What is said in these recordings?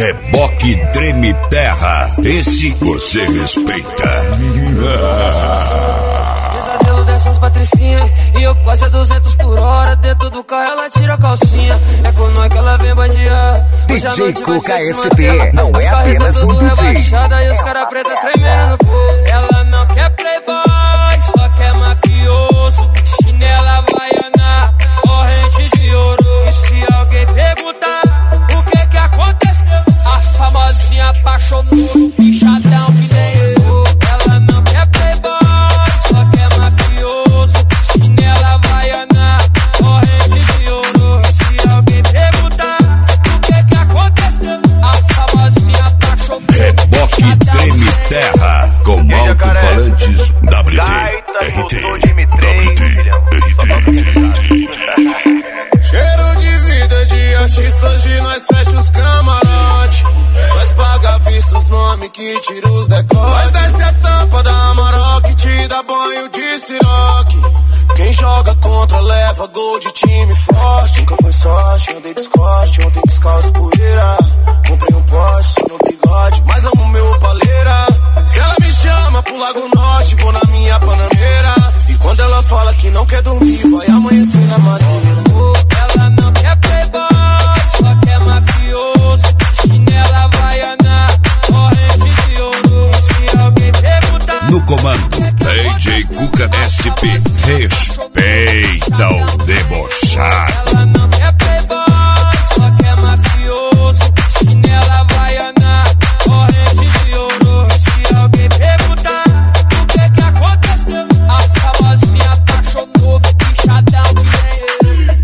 Reboque Treme Terra. Esse você respeita. Pesadelo dessas patricinhas e eu quase a 200 por hora. Dentro do carro ela tira a calcinha. É com nós que ela vem bandear. DJ Cuca SP não é apenas um DJ. Rebaixada, e os cara preta tremendo no povo. Ela não quer playboy, só quer mafioso. Chinela havaiana, corrente de ouro. E se alguém perguntar o que aconteceu, a famosinha apaixonou, bichadão que nem eu. Ela não quer playboy, só quer mafioso. Chinela havaiana, corrente de ouro. E se alguém perguntar o que aconteceu, a famosinha apaixonou. Reboque Treme Terra com alto-falantes WT, RT, Cheiro de vida de artista, hoje nós fecha os camarote. Nós paga vista os nomes que tira os decotes. Nós desce a tampa da Amarok, te dá banho de siroque. Quem joga contra leva gol de time forte. Nunca foi sorte, andei descoste, ontem descalço poeira. Comprei um Porsche, só no bigode, mas amo meu paleira. Se ela me chama pro Lago Norte, vou na minha Panameira. E quando ela fala que não quer dormir, vai amanhecer na madeira. Ela não quer playboy, só quer mafioso. Chinela havaiana, corrente de ouro. Se alguém perguntar no comando, DJ Cuca SP. Respeita o debochado. ela não quer playboy, só quer mafioso. Chinela havaiana, corrente de ouro. Se alguém perguntar o que aconteceu, a famosinha apaixonou, bichadão que nem eu.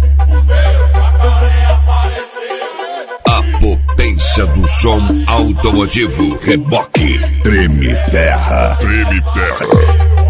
A potência do som automotivo. Reboque Treme Terra. Treme Terra.